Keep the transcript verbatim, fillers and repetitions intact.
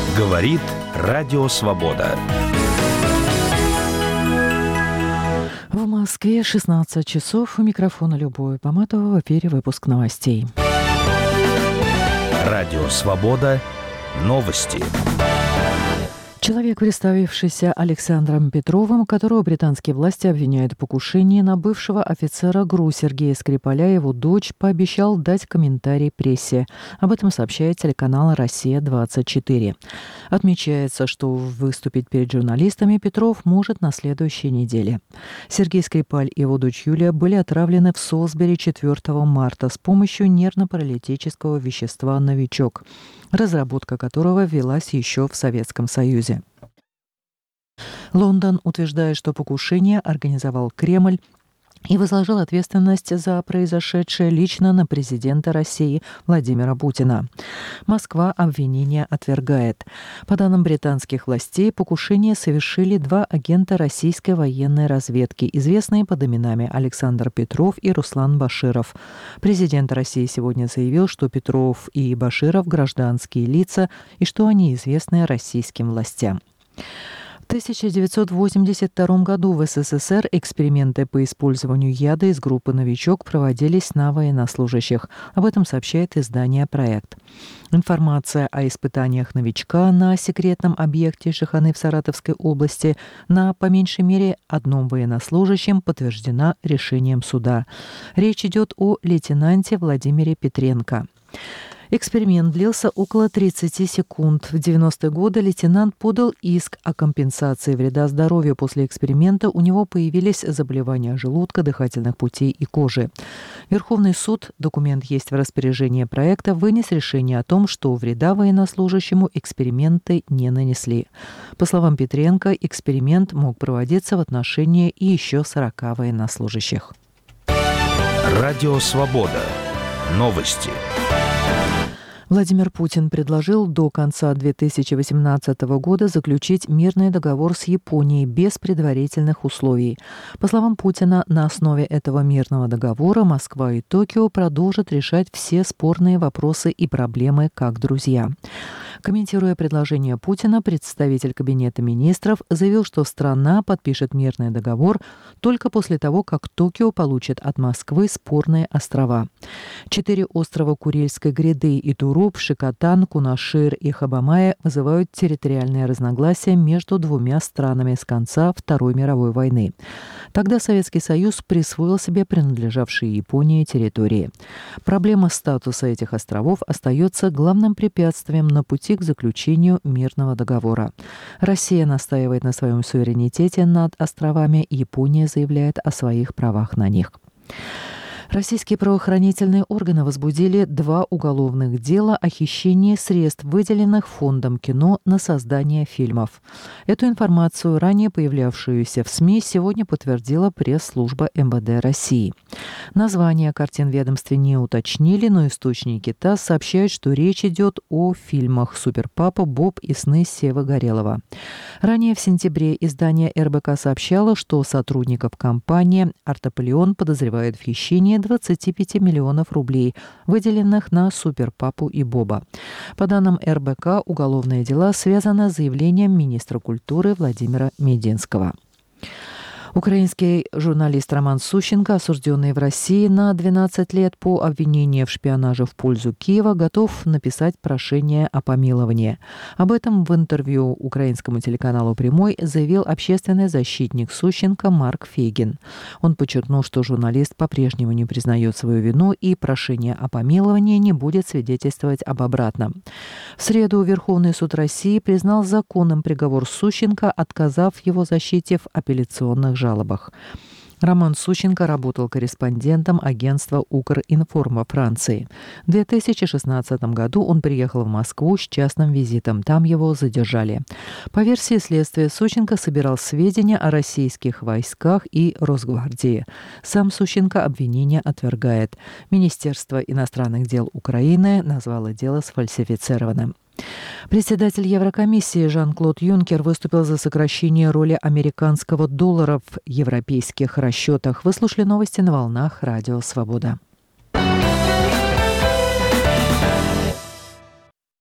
Говорит Радио Свобода. В Москве шестнадцать часов. У микрофона Любовь Поматова. В эфире выпуск новостей. Радио Свобода. Новости. Человек, представившийся Александром Петровым, которого британские власти обвиняют в покушении на бывшего офицера ГРУ Сергея Скрипаля, его дочь, пообещал дать комментарий прессе. Об этом сообщает телеканал «Россия-двадцать четыре». Отмечается, что выступить перед журналистами Петров может на следующей неделе. Сергей Скрипаль и его дочь Юлия были отравлены в Солсбери четвёртого марта с помощью нервно-паралитического вещества «Новичок», разработка которого велась еще в Советском Союзе. Лондон утверждает, что покушение организовал Кремль и возложил ответственность за произошедшее лично на президента России Владимира Путина. Москва обвинения отвергает. По данным британских властей, покушение совершили два агента российской военной разведки, известные под именами Александр Петров и Руслан Баширов. Президент России сегодня заявил, что Петров и Баширов – гражданские лица и что они известны российским властям. В тысяча девятьсот восемьдесят втором году в СССР эксперименты по использованию яда из группы «Новичок» проводились на военнослужащих. Об этом сообщает издание «Проект». Информация о испытаниях «Новичка» на секретном объекте Шиханы в Саратовской области на, по меньшей мере, одном военнослужащем подтверждена решением суда. Речь идет о лейтенанте Владимире Петренко. Эксперимент длился около тридцати секунд. В девяностые годы лейтенант подал иск о компенсации вреда здоровью. После эксперимента у него появились заболевания желудка, дыхательных путей и кожи. Верховный суд, документ есть в распоряжении проекта, вынес решение о том, что вреда военнослужащему эксперименты не нанесли. По словам Петренко, эксперимент мог проводиться в отношении и еще сорока военнослужащих. Радио Свобода. Новости. Владимир Путин предложил до конца две тысячи восемнадцатого года заключить мирный договор с Японией без предварительных условий. По словам Путина, на основе этого мирного договора Москва и Токио продолжат решать все спорные вопросы и проблемы как друзья. Комментируя предложение Путина, представитель Кабинета министров заявил, что страна подпишет мирный договор только после того, как Токио получит от Москвы спорные острова. Четыре острова Курильской гряды и Туруп, Шикотан, Кунашир и Хабамая вызывают территориальные разногласия между двумя странами с конца Второй мировой войны. Тогда Советский Союз присвоил себе принадлежавшие Японии территории. Проблема статуса этих островов остается главным препятствием на пути к заключению мирного договора. Россия настаивает на своем суверенитете над островами, Япония заявляет о своих правах на них. Российские правоохранительные органы возбудили два уголовных дела о хищении средств, выделенных Фондом кино на создание фильмов. Эту информацию, ранее появлявшуюся в СМИ, сегодня подтвердила пресс-служба эм вэ дэ России. Названия картин в ведомстве не уточнили, но источники ТАСС сообщают, что речь идет о фильмах «Суперпапа», «Боб» и «Сны Севы Горелого». Ранее в сентябре издание эр бэ ка сообщало, что сотрудников компании «Артаполеон» подозревают в хищении двадцати пяти миллионов рублей, выделенных на «Суперпапу» и «Боба». По данным эр бэ ка, уголовные дела связаны с заявлением министра культуры Владимира Мединского. Украинский журналист Роман Сущенко, осужденный в России на двенадцать лет по обвинению в шпионаже в пользу Киева, готов написать прошение о помиловании. Об этом в интервью украинскому телеканалу «Прямой» заявил общественный защитник Сущенко Марк Фейгин. Он подчеркнул, что журналист по-прежнему не признает свою вину и прошение о помиловании не будет свидетельствовать об обратном. В среду Верховный суд России признал законным приговор Сущенко, отказав его защите в апелляционных жалобах. Роман Сущенко работал корреспондентом агентства «Укринформ» во Франции. В две тысячи шестнадцатом году он приехал в Москву с частным визитом. Там его задержали. По версии следствия, Сущенко собирал сведения о российских войсках и Росгвардии. Сам Сущенко обвинения отвергает. Министерство иностранных дел Украины назвало дело сфальсифицированным. Председатель Еврокомиссии Жан-Клод Юнкер выступил за сокращение роли американского доллара в европейских расчетах. Вы слушали новости на волнах Радио Свобода.